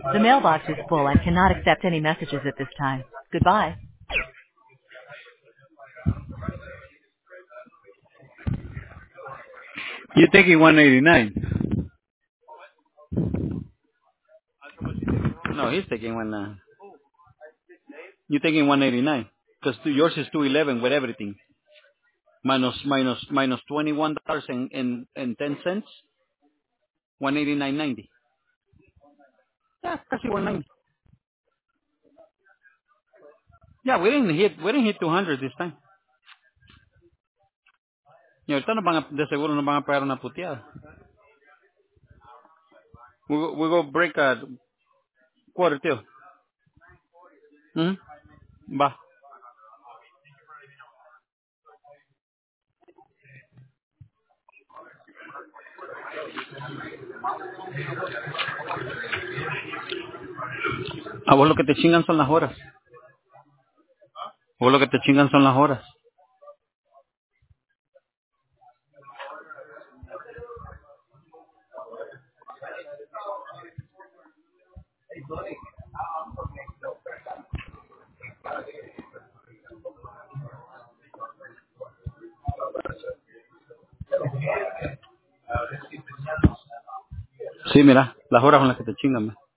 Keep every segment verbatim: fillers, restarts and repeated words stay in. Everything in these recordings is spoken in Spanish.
The mailbox is full and cannot accept any messages at this time. Goodbye. You're taking one eighty-nine. No, he's taking one. Uh, you're taking one eighty-nine because yours is two eleven with everything. Minus minus minus twenty-one dollars and and and ten cents. One eighty-nine ninety. Yeah, casi one ninety. Yeah, we didn't hit we didn't hit two hundred this time. Y ahorita nos van a, de seguro nos van a pegar una puteada. We go, we go break a quarter till. Mm-hmm. Va. A vos lo que te chingan son las horas. Vos lo que te chingan son las horas. Sí, mira, las horas son las que te chingan. Man.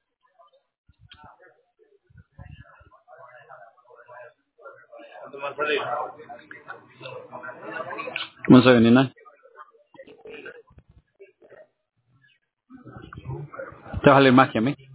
one seventy-nine. Te va a salir más que a mí.